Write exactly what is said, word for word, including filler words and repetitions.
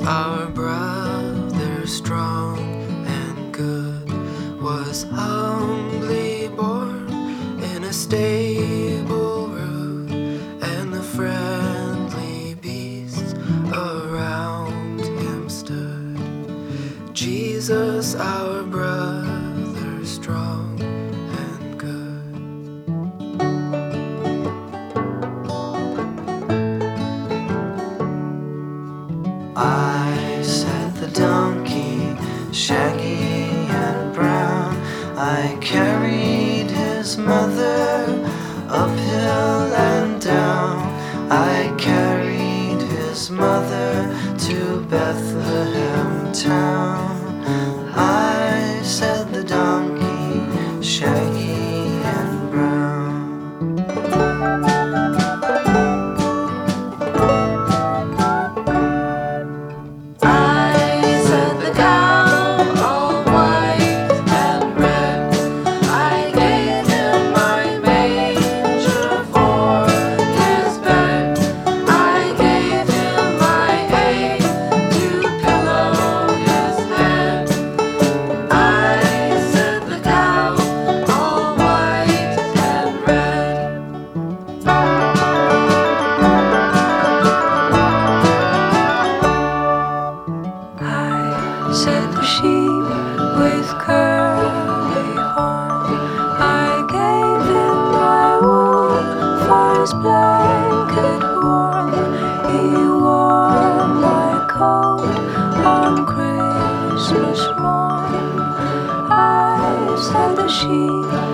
our brother, strong and good, was humbly born in a stable roof, and the friendly beasts around him stood. Jesus, our brother, strong and good. I said the donkey, shaggy and brown, I carried his mother uphill and down. I carried his mother to Bethlehem town. I said the donkey, shaggy and brown. Said the sheep with curly horn, I gave him my wool for his blanket warm. He wore my coat on Christmas morn. I said the sheep